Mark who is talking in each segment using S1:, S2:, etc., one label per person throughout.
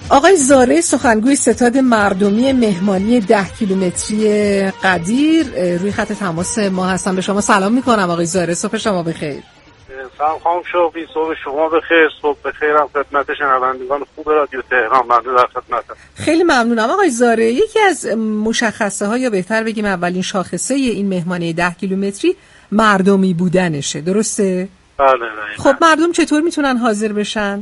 S1: آقای زاره، سخنگوی ستاد مردمی مهمانی 10 کیلومتری قدیر، روی خط تماس ما هستن. به شما سلام میکنم آقای زاره، صبح شما بخیر.
S2: سلام خانم شوقی، صبح شما بخیر. صبح بخیرم خدمت شنوندگان خوب رادیو تهران. ممنون در خدمتم.
S1: خیلی ممنونم آقای زاره. یکی از مشخصه ها یا بهتر بگیم اولین شاخصه این مهمانی 10 کیلومتری مردمی بودنشه، درسته؟
S2: بله.
S1: خب مردم چطور میتونن حاضر بشن؟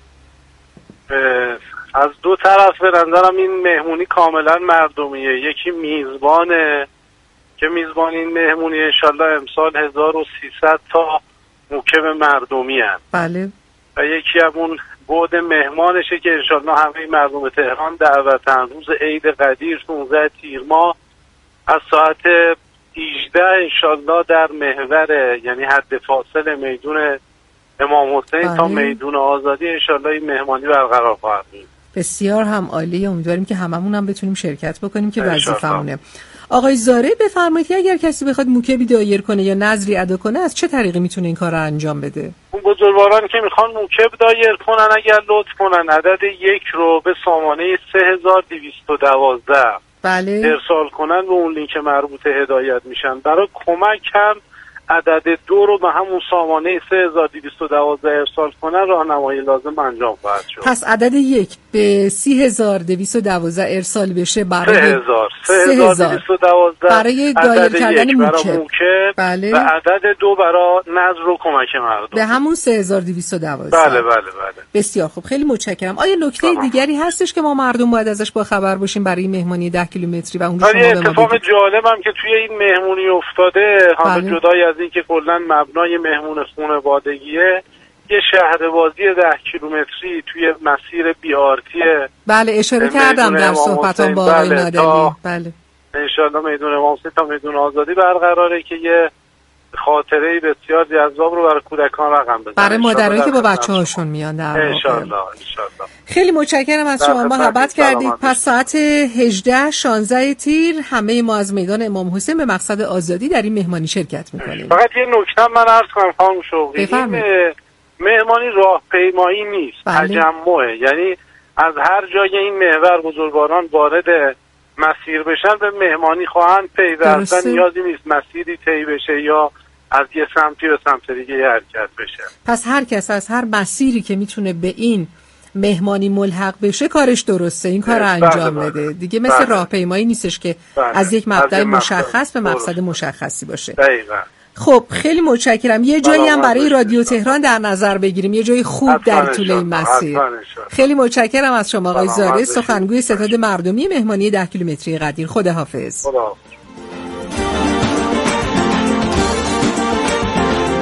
S2: از دو طرف به نظرم این مهمونی کاملا مردمیه. یکی میزبانه که میزبان این مهمونی انشالله امسال 1300 تا موکب مردمی هست.
S1: بله.
S2: و یکی از اون بعد مهمانشه که انشالله همه مردم تهران دعوتن. روز عید قدیر 16 تیر ماه از ساعت 18 انشالله در محور، یعنی حد فاصل میدون امام حسین تا میدون آزادی انشالله این مهمانی برقرار خواهد بود.
S1: بسیار هم عالی. امیدواریم که هممون هم بتونیم شرکت بکنیم که وظیفمونه. آقای زاره بفرمایید که اگر کسی بخواد موکبی دایر کنه یا نذری ادا کنه از چه طریقی میتونه این کار رو انجام بده؟
S2: اون بزرگواران که میخوان موکب دایر کنن اگر لطف کنن عدد 1 رو به سامانه 3212
S1: بله
S2: ارسال کنن به اون لینک مربوطه هدایت میشن. برای کمک هم عدد 2 رو به همون سامانه 3212 ارسال کنن، راهنمایی لازم انجام خواهد شد.
S1: پس عدد 1 به 3212 ارسال بشه برای
S2: 3212
S1: برای دایر کردن موکب.
S2: بله. و عدد 2 برای نظر و کمک مردم
S1: به همون 3212.
S2: بله.
S1: بسیار خوب، خیلی متشکرم. آیا نکته دیگری هستش که ما مردم باید ازش با خبر باشیم برای مهمانی 10 کیلومتری و اونجا شما به ما
S2: اتفاق جالبم که توی این مهمونی افتاده، حالا جدای از این که کلا مبنای مهمون خانوادگیه، یه شهربازی 10 کیلومتری توی مسیر بیارتی.
S1: بله اشاره کردم در صحبتام با آقای نادری. بله
S2: انشالله میدون امام حسین تا میدون آزادی برقراره که یه خاطره بسیار جذاب رو برای کودکان رقم بزنه،
S1: برای مادرایی که با بچه‌هاشون میان در
S2: انشالله.
S1: خیلی متشکرم از شما، محبت کردید. پس ساعت 18-16 تیر همه ما از میدان امام حسین به مقصد آزادی در این مهمانی شرکت میکنیم.
S2: فقط یه نکته من عرض کنم خانم شوقی، این مهمانی راهپیمایی نیست، تجمعه. یعنی از هر جای این محور بزرگواران وارد مسیر بشن به مهمانی خواهند پیوستن. نیازی نیست مسیری طی بشه یا از یه سمتی به سمت دیگه حرکت بشه.
S1: پس هر کس از هر مسیری که میتونه به این مهمانی ملحق بشه کارش درسته، این کار رو انجام بده دیگه. مثل راهپیمایی نیستش که از یک مبدأ مشخص به مقصد مشخصی باشه.
S2: دقیقاً.
S1: خب خیلی متشکرم. یه جایی هم برای رادیو تهران در نظر بگیریم، یه جای خوب در طول این مسیر. خیلی متشکرم از شما آقای زاره، سخنگوی ستاد مردمی مهمانی 10 کیلومتری قدیر. خداحافظ.